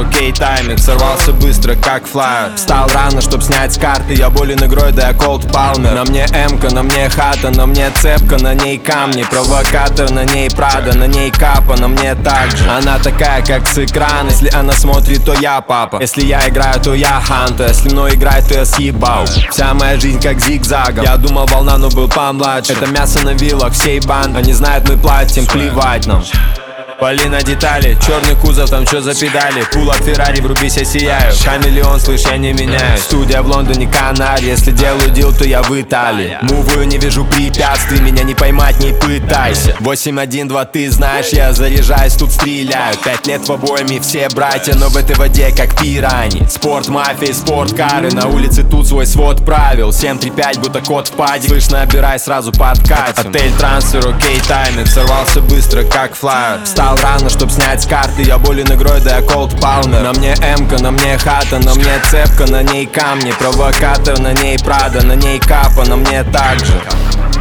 окей, тайминг. Сорвался быстро, как флайер. Встал рано, чтоб снять с карты. Я болен игрой, да я Колд Палмер. На мне эмка, на мне хата, на мне цепка, на ней камни. Провокатор, на ней Прада, на ней капа, на мне также. Она такая, как с экрана. Если она смотрит, то я папа. Если я играю, то я ханта. Если мной играет, то я съебал. Вся моя жизнь как зигзагом. Я думал волна, но был помладше. Это мясо на вилах всей банды. Они знают, мы платим, плевать нам. Пали на детали, черный кузов, там чё за педали. Пул от Феррари, врубись, я сияю. Хамелеон, слышь, я не меняю. Студия в Лондоне, Канаре. Если делаю дел, то я в Италии. Муваю, не вижу препятствий, меня не поймать, не пытайся. 8-1-2, ты знаешь, я заряжаюсь, тут стреляю. 5 лет в обоими, все братья, но в этой воде как пирани. Спорт, мафия, спорткары, на улице тут свой свод правил. 7-3-5, будто кот в паде. Слышь, набирай, сразу подкатим. Отель, трансфер, окей, тайминг. Сорвался быстро, как флайер. Встал рано, чтоб снять с карты. Я болен игрой, да я Колд Палмер. На мне эмка, на мне хата, на мне цепка, на ней камни. Провокатор, на ней Прада, на ней капа, на мне также.